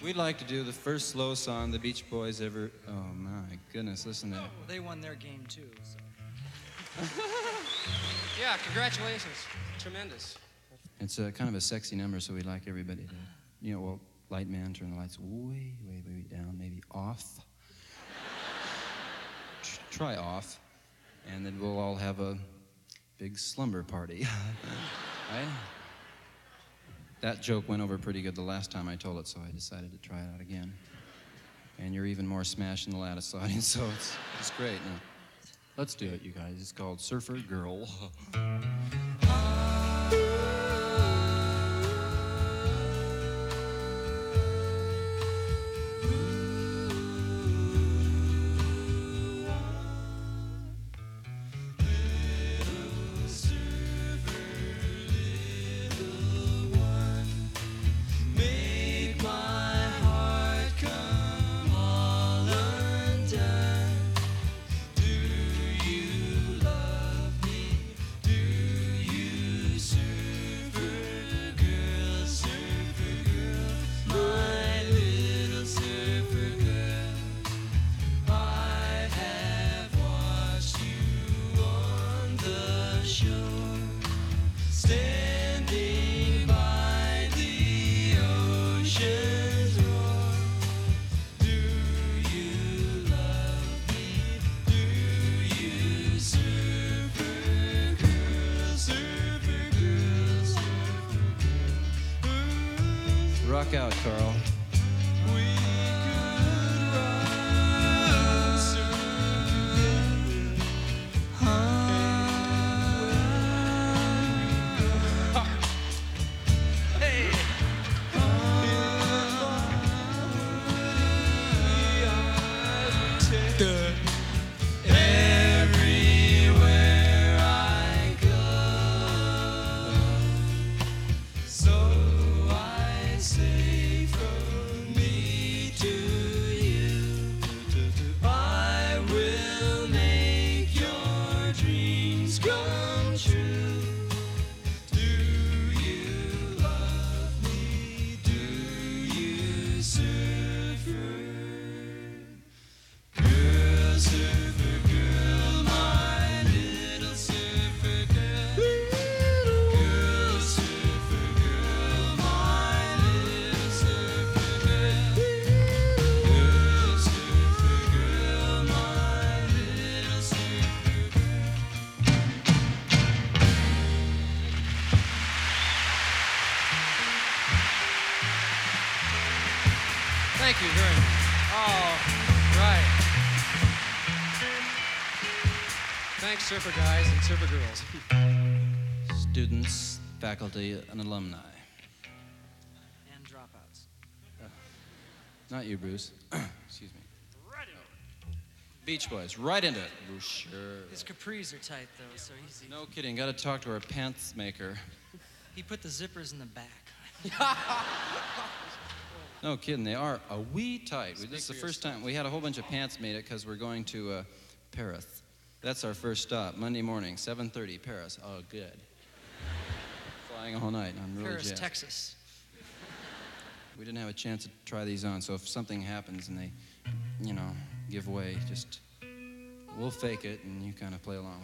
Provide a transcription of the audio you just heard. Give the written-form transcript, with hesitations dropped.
We'd like to do the first slow song the Beach Boys ever... Oh, my goodness, listen to that. Well, they won their game, too, so... Yeah, congratulations. Tremendous. It's kind of a sexy number, so we'd like everybody to... well, light man, turn the lights way, way, way down, maybe off. Try off, and then we'll all have a big slumber party. Right? That joke went over pretty good the last time I told it, so I decided to try it out again. And you're even more smashed than the Lattice audience, so it's great. Now, let's do it, you guys. It's called Surfer Girl. Rock out, Carl. Thank you very much. All right. Thanks, Surfer guys and Surfer girls. Students, faculty, and alumni. And dropouts. Not you, Bruce. Excuse me. Beach Boys, right into it. Sure. His capris are tight, though, so easy. No kidding. Got to talk to our pants maker. He put the zippers in the back. No kidding. They are a wee tight. This is the first time. We had a whole bunch of pants made it because we're going to Paris. That's our first stop. Monday morning, 7:30, Paris. Oh, good. Flying all night. I'm really Paris, jazzed. Texas. We didn't have a chance to try these on, so if something happens and they, give way, just we'll fake it and you kind of play along with it.